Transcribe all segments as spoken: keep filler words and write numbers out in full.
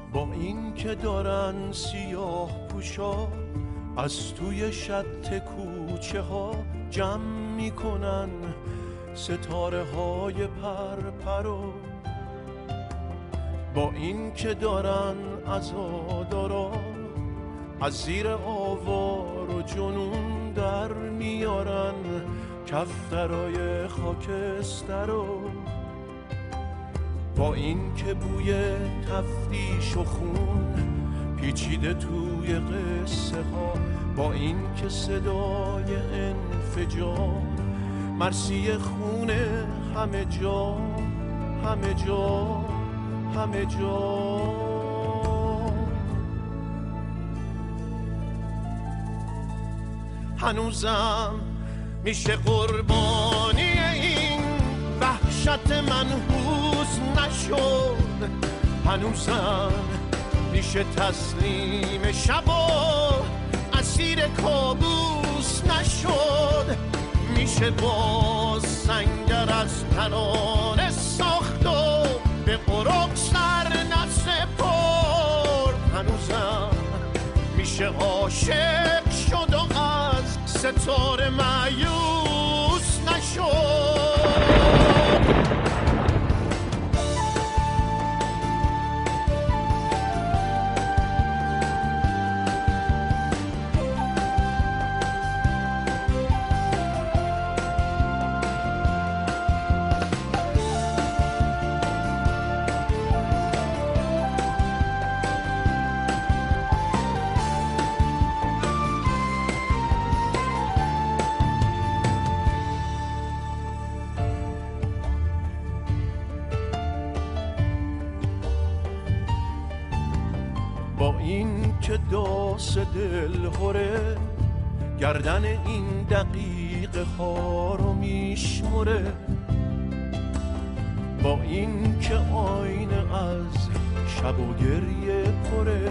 با این که دارن سیاه پوشا از توی شط کوچه ها جمع میکنن ستاره های پر پرو، با این که دارن عزادارا از زیر آوار و جنون در میارن کفترای خاکسترو، با این که بوی تفتیش و خون پیچیده توی قصه ها، با این که صدای انفجار مرسی خونه همه جا همه جا همه جا. هنوزم میشه قربانی این وحشت منحوس نشد، هنوزم میشه تسلیم شب و اسیر کابوس نشد، میشه باز سنگر از ترانه ساخت و به قرق سر نسپرد، هنوزم میشه عاشق شد و از ستاره مایوس نشد. با این که داس دل هره گردن این دقیقه ها رو میشمره، با این که آینه از شب و گریه پره،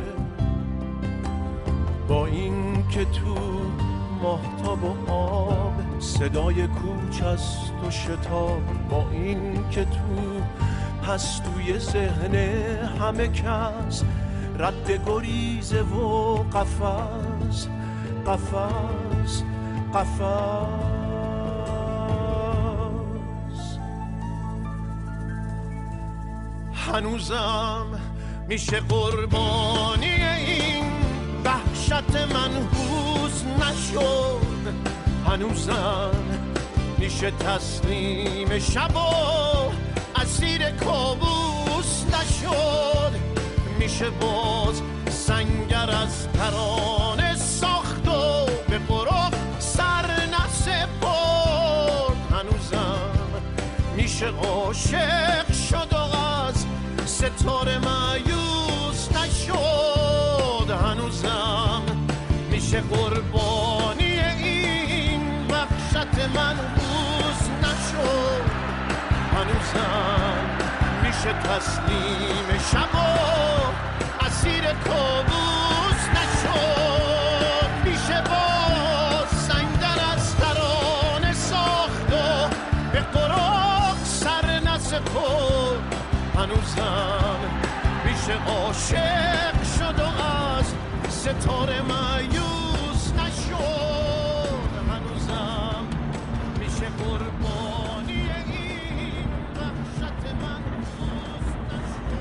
با این که تو ماهتاب و آب صدای کوچ است و شتاب، با این که تو پستوی ذهن همه کس رد گریزه و قفس قفس قفس. هنوزم میشه قربانی این وحشت منحوس نشد، هنوزم میشه تسلیم شب و اسیر کابوس نشد، میشه باز سنگر از ترانه ساخت و به قرق سر نسپرد، هنوزم میشه عاشق شد و از ستاره مایوس نشد، هنوزم میشه قربانی این وحشت منحوس نشد، هنوزم میشه تسلیم شب و اسیر کابوس نشد، میشه باز سنگر از ترانه ساخت و به قرق سر نسپرد، هنوزم میشه عاشق شد و از ستاره مایوس نشد، هنوزم میشه قربانی این وحشت منحوس نشد.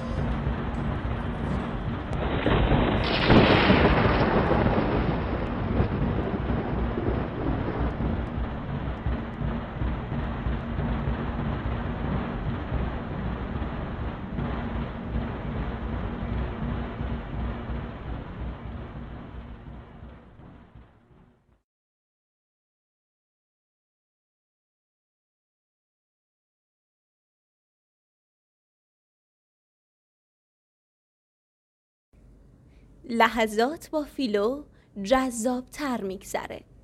لحظات با فیلو جذاب‌تر می‌گذره.